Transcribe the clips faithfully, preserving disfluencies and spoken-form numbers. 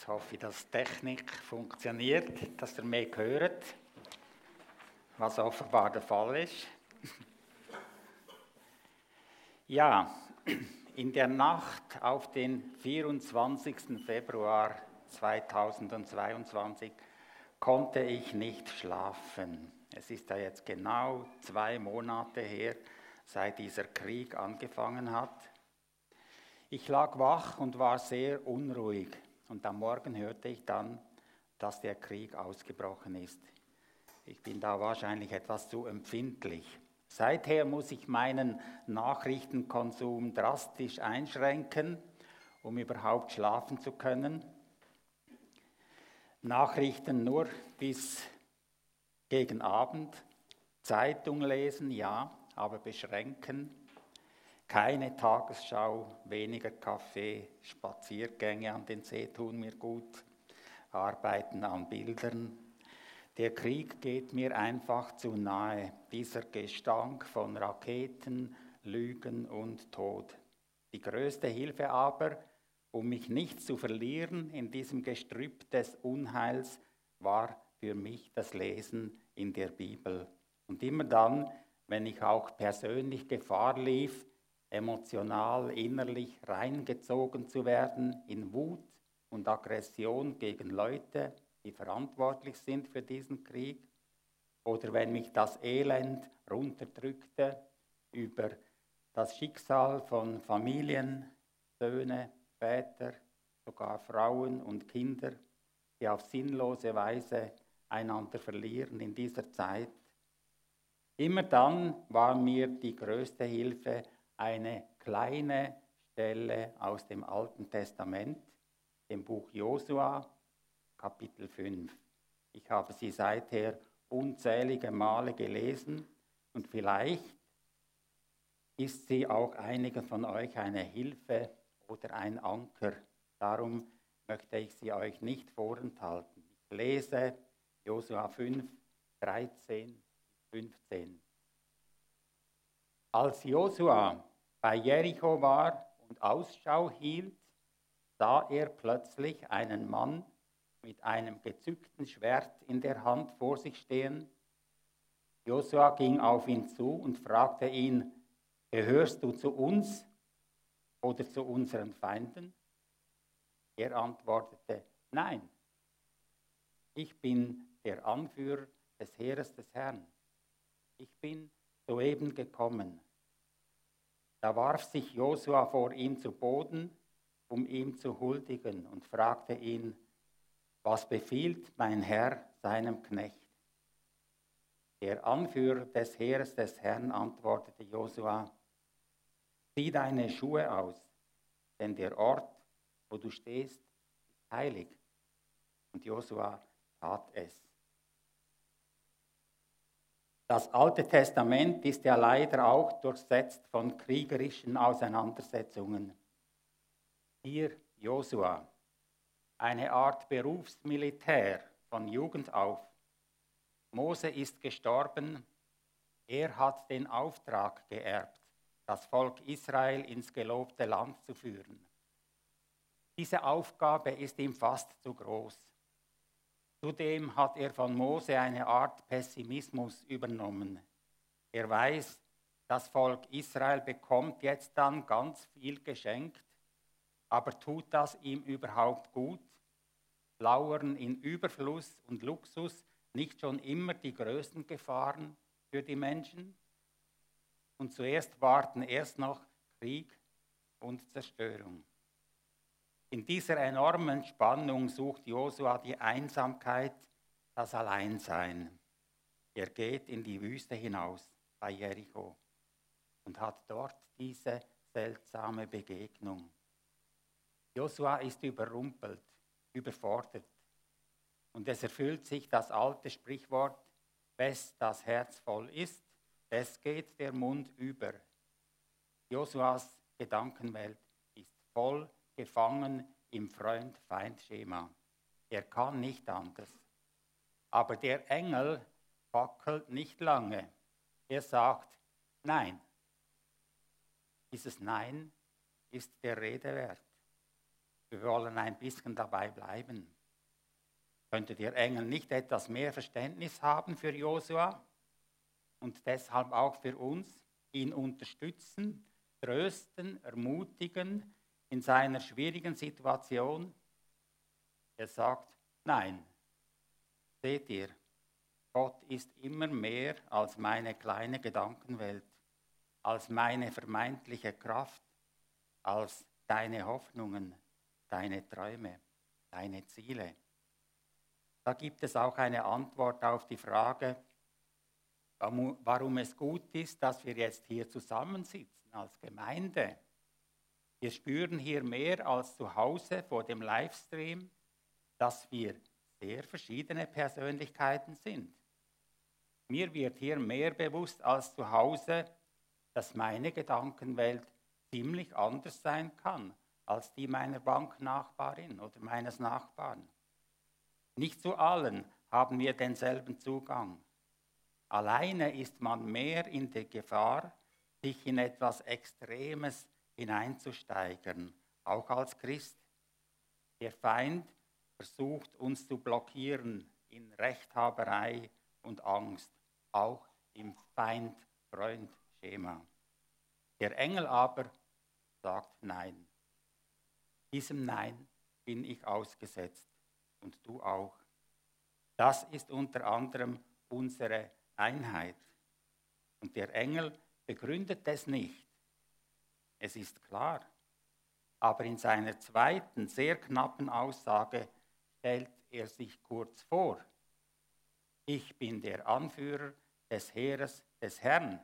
Jetzt hoffe ich, dass die Technik funktioniert, dass ihr mich hört, was offenbar der Fall ist. Ja, in der Nacht auf den vierundzwanzigsten Februar zweitausendzweiundzwanzig konnte ich nicht schlafen. Es ist ja jetzt genau zwei Monate her, seit dieser Krieg angefangen hat. Ich lag wach und war sehr unruhig. Und am Morgen hörte ich dann, dass der Krieg ausgebrochen ist. Ich bin da wahrscheinlich etwas zu empfindlich. Seither muss ich meinen Nachrichtenkonsum drastisch einschränken, um überhaupt schlafen zu können. Nachrichten nur bis gegen Abend, Zeitung lesen, ja, aber beschränken. Keine Tagesschau, weniger Kaffee, Spaziergänge an den See tun mir gut, Arbeiten an Bildern. Der Krieg geht mir einfach zu nahe, dieser Gestank von Raketen, Lügen und Tod. Die größte Hilfe aber, um mich nicht zu verlieren in diesem Gestrüpp des Unheils, war für mich das Lesen in der Bibel. Und immer dann, wenn ich auch persönlich Gefahr lief, emotional, innerlich reingezogen zu werden in Wut und Aggression gegen Leute, die verantwortlich sind für diesen Krieg, oder wenn mich das Elend runterdrückte über das Schicksal von Familien, Söhne, Väter, sogar Frauen und Kinder, die auf sinnlose Weise einander verlieren in dieser Zeit. Immer dann war mir die größte Hilfe eine kleine Stelle aus dem Alten Testament, dem Buch Josua, Kapitel fünf. Ich habe sie seither unzählige Male gelesen und vielleicht ist sie auch einigen von euch eine Hilfe oder ein Anker. Darum möchte ich sie euch nicht vorenthalten. Ich lese Josua fünf, dreizehn, fünfzehn. Als Josua bei Jericho war und Ausschau hielt, sah er plötzlich einen Mann mit einem gezückten Schwert in der Hand vor sich stehen. Josua ging auf ihn zu und fragte ihn: Gehörst du zu uns oder zu unseren Feinden? Er antwortete: Nein, ich bin der Anführer des Heeres des Herrn. Ich bin soeben gekommen. Da warf sich Josua vor ihm zu Boden, um ihm zu huldigen, und fragte ihn: Was befiehlt mein Herr seinem Knecht? Der Anführer des Heeres des Herrn antwortete Josua: Zieh deine Schuhe aus, denn der Ort, wo du stehst, ist heilig. Und Josua tat es. Das Alte Testament ist ja leider auch durchsetzt von kriegerischen Auseinandersetzungen. Hier Josua, eine Art Berufsmilitär von Jugend auf. Mose ist gestorben, er hat den Auftrag geerbt, das Volk Israel ins gelobte Land zu führen. Diese Aufgabe ist ihm fast zu groß. Zudem hat er von Mose eine Art Pessimismus übernommen. Er weiß, das Volk Israel bekommt jetzt dann ganz viel geschenkt, aber tut das ihm überhaupt gut? Lauern in Überfluss und Luxus nicht schon immer die größten Gefahren für die Menschen? Und zuerst warten erst noch Krieg und Zerstörung. In dieser enormen Spannung sucht Josua die Einsamkeit, das Alleinsein. Er geht in die Wüste hinaus bei Jericho und hat dort diese seltsame Begegnung. Josua ist überrumpelt, überfordert. Und es erfüllt sich das alte Sprichwort: Wes das Herz voll ist, des geht der Mund über. Josuas Gedankenwelt ist voll gefangen im Freund-Feind-Schema. Er kann nicht anders. Aber der Engel fackelt nicht lange. Er sagt: Nein. Dieses Nein ist der Rede wert. Wir wollen ein bisschen dabei bleiben. Könntet ihr Engel nicht etwas mehr Verständnis haben für Josua und deshalb auch für uns, ihn unterstützen, trösten, ermutigen in seiner schwierigen Situation? Er sagt, nein, seht ihr, Gott ist immer mehr als meine kleine Gedankenwelt, als meine vermeintliche Kraft, als deine Hoffnungen, deine Träume, deine Ziele. Da gibt es auch eine Antwort auf die Frage, warum es gut ist, dass wir jetzt hier zusammensitzen als Gemeinde. Wir spüren hier mehr als zu Hause vor dem Livestream, dass wir sehr verschiedene Persönlichkeiten sind. Mir wird hier mehr bewusst als zu Hause, dass meine Gedankenwelt ziemlich anders sein kann als die meiner Banknachbarin oder meines Nachbarn. Nicht zu allen haben wir denselben Zugang. Alleine ist man mehr in der Gefahr, sich in etwas Extremes hineinzusteigern, auch als Christ. Der Feind versucht uns zu blockieren in Rechthaberei und Angst, auch im Feind-Freund-Schema. Der Engel aber sagt Nein. Diesem Nein bin ich ausgesetzt und du auch. Das ist unter anderem unsere Einheit. Und der Engel begründet es nicht. Es ist klar. Aber in seiner zweiten, sehr knappen Aussage stellt er sich kurz vor. Ich bin der Anführer des Heeres des Herrn.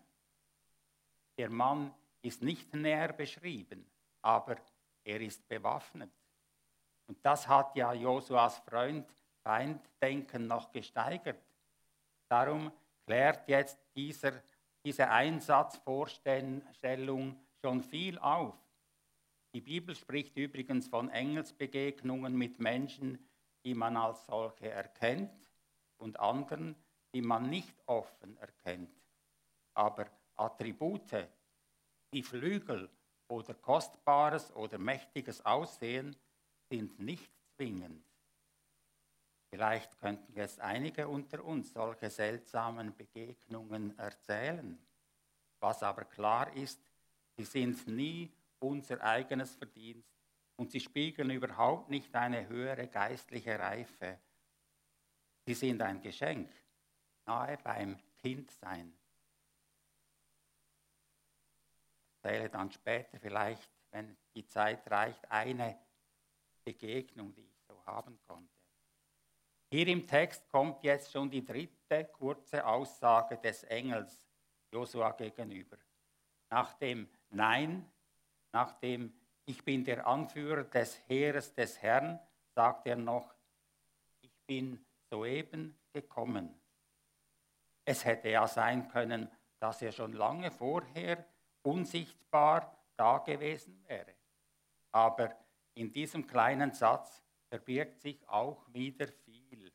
Der Mann ist nicht näher beschrieben, aber er ist bewaffnet. Und das hat ja Josuas Freund Feinddenken noch gesteigert. Darum klärt jetzt dieser, diese Einsatzvorstellung schon viel auf. Die Bibel spricht übrigens von Engelsbegegnungen mit Menschen, die man als solche erkennt und anderen, die man nicht offen erkennt. Aber Attribute, wie Flügel oder kostbares oder mächtiges Aussehen, sind nicht zwingend. Vielleicht könnten jetzt einige unter uns solche seltsamen Begegnungen erzählen. Was aber klar ist, sie sind nie unser eigenes Verdienst und sie spiegeln überhaupt nicht eine höhere geistliche Reife. Sie sind ein Geschenk, nahe beim Kindsein. Ich erzähle dann später vielleicht, wenn die Zeit reicht, eine Begegnung, die ich so haben konnte. Hier im Text kommt jetzt schon die dritte kurze Aussage des Engels Josua gegenüber. Nach dem Nein, nach dem Ich bin der Anführer des Heeres des Herrn, sagt er noch, ich bin soeben gekommen. Es hätte ja sein können, dass er schon lange vorher unsichtbar da gewesen wäre. Aber in diesem kleinen Satz verbirgt sich auch wieder viel.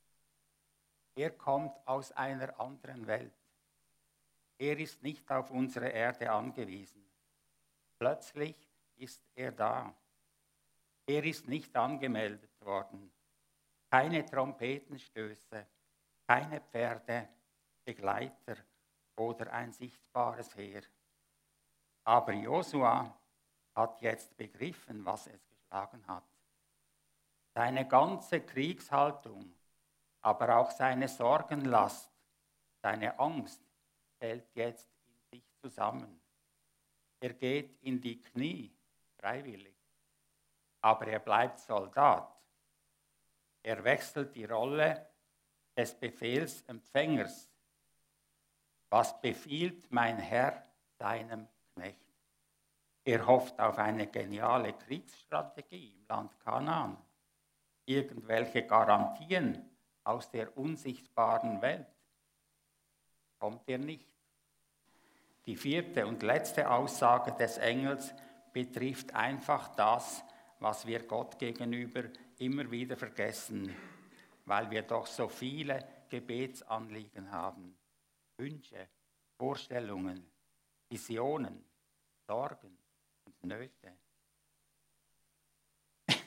Er kommt aus einer anderen Welt. Er ist nicht auf unsere Erde angewiesen. Plötzlich ist er da. Er ist nicht angemeldet worden. Keine Trompetenstöße, keine Pferde, Begleiter oder ein sichtbares Heer. Aber Josua hat jetzt begriffen, was es geschlagen hat. Seine ganze Kriegshaltung, aber auch seine Sorgenlast, seine Angst fällt jetzt in sich zusammen. Er geht in die Knie, freiwillig, aber er bleibt Soldat. Er wechselt die Rolle des Befehlsempfängers. Was befiehlt mein Herr seinem Knecht? Er hofft auf eine geniale Kriegsstrategie im Land Kanaan. Irgendwelche Garantien aus der unsichtbaren Welt kommt er nicht. Die vierte und letzte Aussage des Engels betrifft einfach das, was wir Gott gegenüber immer wieder vergessen, weil wir doch so viele Gebetsanliegen haben, Wünsche, Vorstellungen, Visionen, Sorgen und Nöte.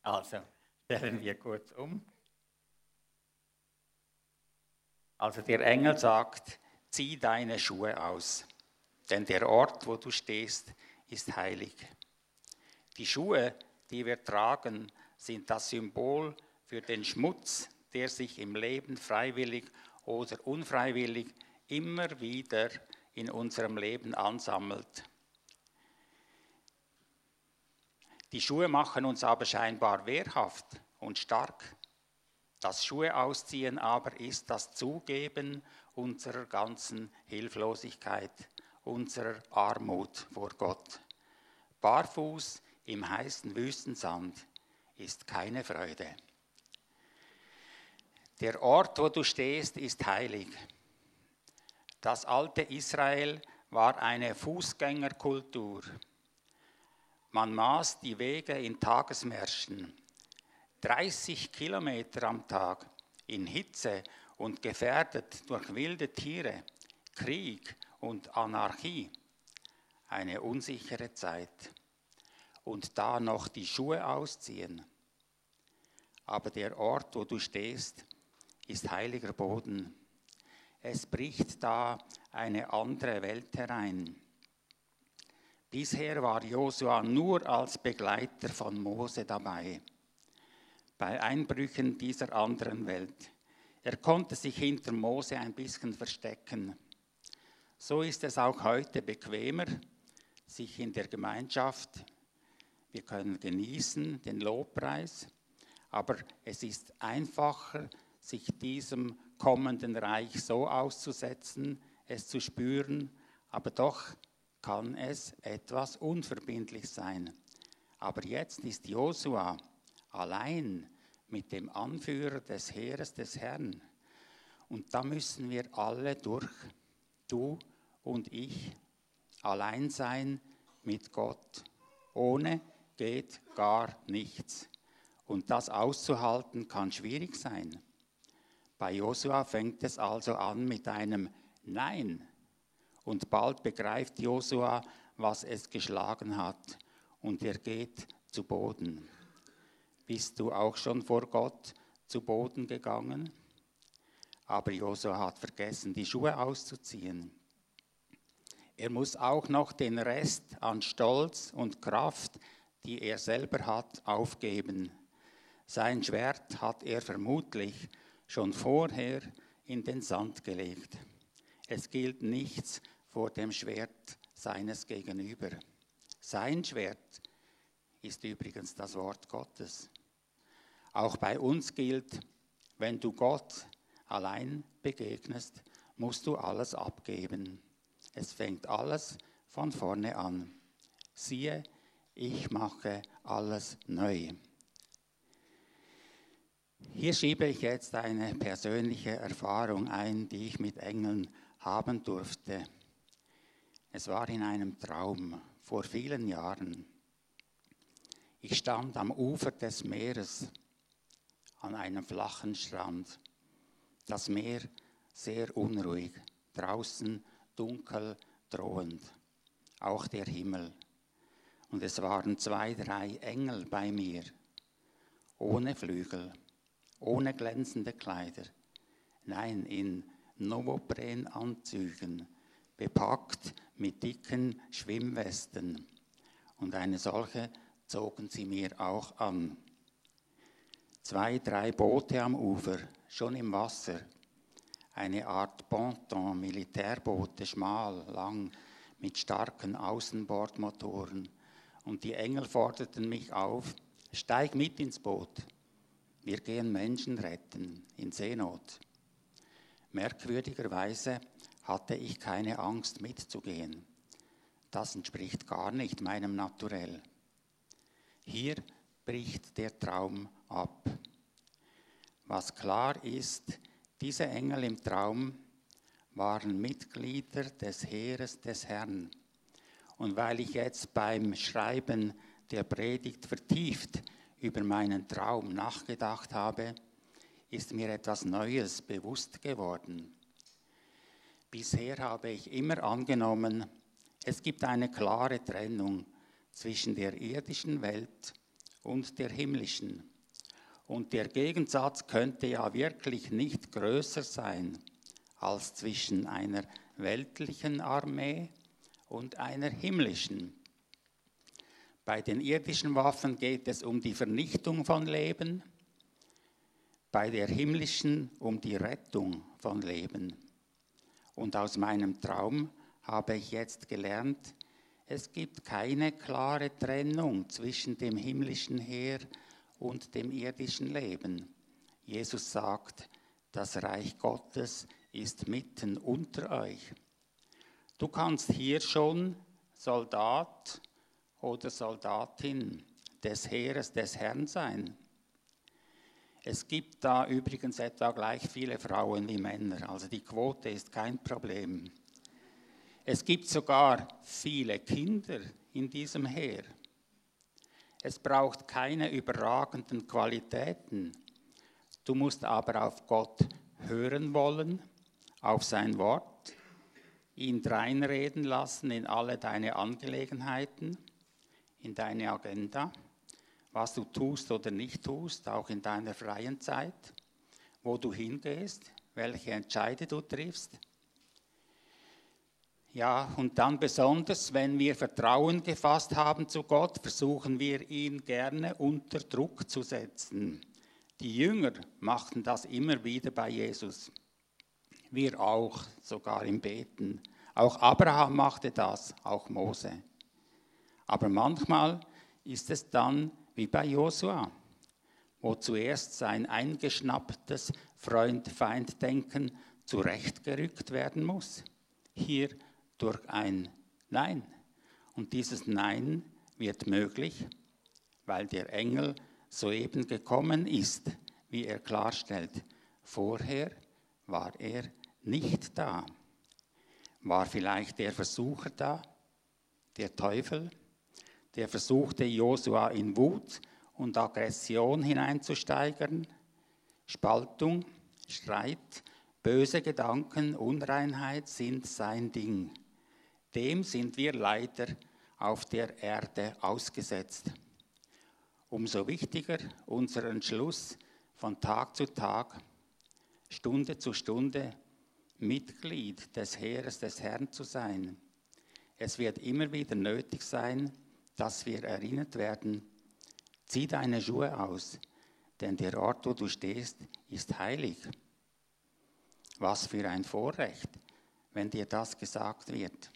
Also, stellen wir kurz um. Also der Engel sagt, zieh deine Schuhe aus, denn der Ort, wo du stehst, ist heilig. Die Schuhe, die wir tragen, sind das Symbol für den Schmutz, der sich im Leben freiwillig oder unfreiwillig immer wieder in unserem Leben ansammelt. Die Schuhe machen uns aber scheinbar wehrhaft und stark. Das Schuhe ausziehen aber ist das Zugeben unserer ganzen Hilflosigkeit, unserer Armut vor Gott. Barfuß im heißen Wüstensand ist keine Freude. Der Ort, wo du stehst, ist heilig. Das alte Israel war eine Fußgängerkultur. Man maß die Wege in Tagesmärschen. dreißig Kilometer am Tag in Hitze und gefährdet durch wilde Tiere, Krieg und Anarchie. Eine unsichere Zeit. Und da noch die Schuhe ausziehen. Aber der Ort, wo du stehst, ist heiliger Boden. Es bricht da eine andere Welt herein. Bisher war Josua nur als Begleiter von Mose dabei, bei Einbrüchen dieser anderen Welt. Er konnte sich hinter Mose ein bisschen verstecken. So ist es auch heute bequemer, sich in der Gemeinschaft, wir können genießen den Lobpreis, aber es ist einfacher, sich diesem kommenden Reich so auszusetzen, es zu spüren, aber doch kann es etwas unverbindlich sein. Aber jetzt ist Josua allein mit dem Anführer des Heeres des Herrn. Und da müssen wir alle durch, du und ich, allein sein mit Gott. Ohne geht gar nichts. Und das auszuhalten kann schwierig sein. Bei Josua fängt es also an mit einem Nein. Und bald begreift Josua, was es geschlagen hat. Und er geht zu Boden. Bist du auch schon vor Gott zu Boden gegangen? Aber Josua hat vergessen, die Schuhe auszuziehen. Er muss auch noch den Rest an Stolz und Kraft, die er selber hat, aufgeben. Sein Schwert hat er vermutlich schon vorher in den Sand gelegt. Es gilt nichts vor dem Schwert seines Gegenüber. Sein Schwert ist übrigens das Wort Gottes. Auch bei uns gilt, wenn du Gott allein begegnest, musst du alles abgeben. Es fängt alles von vorne an. Siehe, ich mache alles neu. Hier schiebe ich jetzt eine persönliche Erfahrung ein, die ich mit Engeln haben durfte. Es war in einem Traum vor vielen Jahren. Ich stand am Ufer des Meeres, an einem flachen Strand. Das Meer sehr unruhig, draußen dunkel, drohend, auch der Himmel. Und es waren zwei, drei Engel bei mir, ohne Flügel, ohne glänzende Kleider, nein, in Novoprenanzügen, bepackt mit dicken Schwimmwesten. Und eine solche zogen sie mir auch an. Zwei, drei Boote am Ufer, schon im Wasser. Eine Art Ponton, Militärboote, schmal, lang, mit starken Außenbordmotoren. Und die Engel forderten mich auf, steig mit ins Boot. Wir gehen Menschen retten, in Seenot. Merkwürdigerweise hatte ich keine Angst mitzugehen. Das entspricht gar nicht meinem Naturell. Hier bricht der Traum ab. Was klar ist, diese Engel im Traum waren Mitglieder des Heeres des Herrn. Und weil ich jetzt beim Schreiben der Predigt vertieft über meinen Traum nachgedacht habe, ist mir etwas Neues bewusst geworden. Bisher habe ich immer angenommen, es gibt eine klare Trennung zwischen der irdischen Welt und der himmlischen. Und der Gegensatz könnte ja wirklich nicht größer sein als zwischen einer weltlichen Armee und einer himmlischen. Bei den irdischen Waffen geht es um die Vernichtung von Leben, bei der himmlischen um die Rettung von Leben. Und aus meinem Traum habe ich jetzt gelernt, es gibt keine klare Trennung zwischen dem himmlischen Heer und dem irdischen Leben. Jesus sagt, das Reich Gottes ist mitten unter euch. Du kannst hier schon Soldat oder Soldatin des Heeres des Herrn sein. Es gibt da übrigens etwa gleich viele Frauen wie Männer, also die Quote ist kein Problem. Es gibt sogar viele Kinder in diesem Heer. Es braucht keine überragenden Qualitäten. Du musst aber auf Gott hören wollen, auf sein Wort, ihn dreinreden lassen in alle deine Angelegenheiten, in deine Agenda, was du tust oder nicht tust, auch in deiner freien Zeit, wo du hingehst, welche Entscheide du triffst. Ja, und dann besonders, wenn wir Vertrauen gefasst haben zu Gott, versuchen wir ihn gerne unter Druck zu setzen. Die Jünger machten das immer wieder bei Jesus. Wir auch, sogar im Beten. Auch Abraham machte das, auch Mose. Aber manchmal ist es dann wie bei Josua, wo zuerst sein eingeschnapptes Freund-Feind-Denken zurechtgerückt werden muss. Hier durch ein Nein. Und dieses Nein wird möglich, weil der Engel soeben gekommen ist, wie er klarstellt. Vorher war er nicht da. War vielleicht der Versucher da, der Teufel, der versuchte, Josua in Wut und Aggression hineinzusteigern, Spaltung, Streit, böse Gedanken, Unreinheit sind sein Ding. Dem sind wir leider auf der Erde ausgesetzt. Umso wichtiger unser Entschluss, von Tag zu Tag, Stunde zu Stunde Mitglied des Heeres des Herrn zu sein. Es wird immer wieder nötig sein, dass wir erinnert werden, zieh deine Schuhe aus, denn der Ort, wo du stehst, ist heilig. Was für ein Vorrecht, wenn dir das gesagt wird.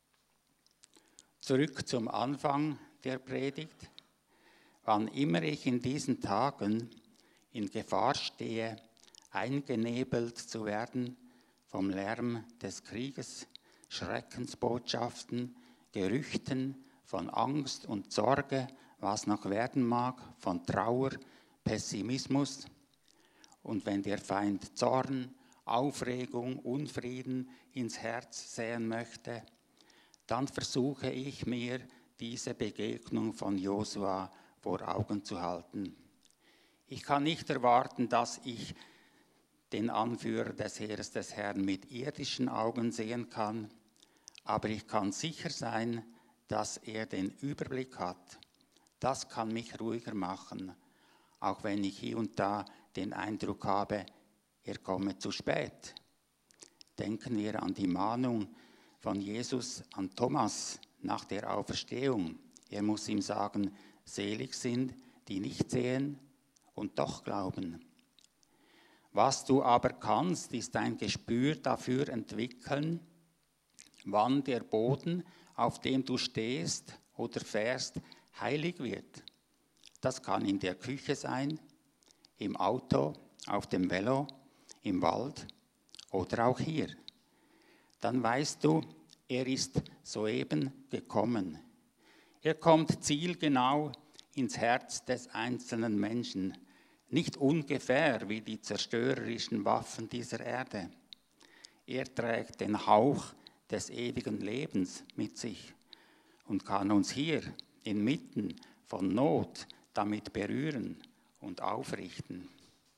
Zurück zum Anfang der Predigt. Wann immer ich in diesen Tagen in Gefahr stehe, eingenebelt zu werden vom Lärm des Krieges, Schreckensbotschaften, Gerüchten, von Angst und Sorge, was noch werden mag, von Trauer, Pessimismus. Und wenn der Feind Zorn, Aufregung, Unfrieden ins Herz säen möchte, dann versuche ich mir, diese Begegnung von Josua vor Augen zu halten. Ich kann nicht erwarten, dass ich den Anführer des Heeres des Herrn mit irdischen Augen sehen kann, aber ich kann sicher sein, dass er den Überblick hat. Das kann mich ruhiger machen, auch wenn ich hier und da den Eindruck habe, er komme zu spät. Denken wir an die Mahnung von Jesus an Thomas nach der Auferstehung. Er muss ihm sagen, selig sind, die nicht sehen und doch glauben. Was du aber kannst, ist ein Gespür dafür entwickeln, wann der Boden, auf dem du stehst oder fährst, heilig wird. Das kann in der Küche sein, im Auto, auf dem Velo, im Wald oder auch hier. Dann weißt du, er ist soeben gekommen. Er kommt zielgenau ins Herz des einzelnen Menschen, nicht ungefähr wie die zerstörerischen Waffen dieser Erde. Er trägt den Hauch des ewigen Lebens mit sich und kann uns hier inmitten von Not damit berühren und aufrichten.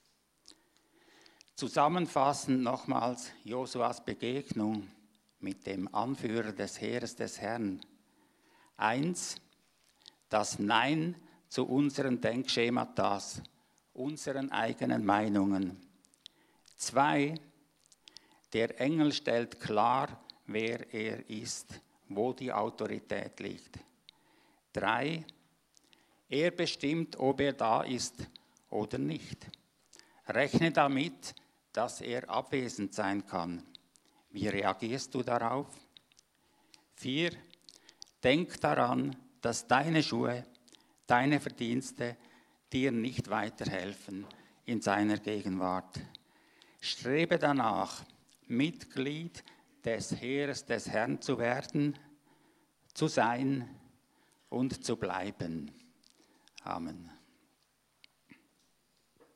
Zusammenfassend nochmals Josuas Begegnung mit dem Anführer des Heeres des Herrn. Eins, das Nein zu unseren Denkschematas, unseren eigenen Meinungen. Zwei, der Engel stellt klar, wer er ist, wo die Autorität liegt. Drei, er bestimmt, ob er da ist oder nicht. Rechne damit, dass er abwesend sein kann. Wie reagierst du darauf? Vier, denk daran, dass deine Schuhe, deine Verdienste dir nicht weiterhelfen in seiner Gegenwart. Strebe danach, Mitglied des Heeres des Herrn zu werden, zu sein und zu bleiben. Amen.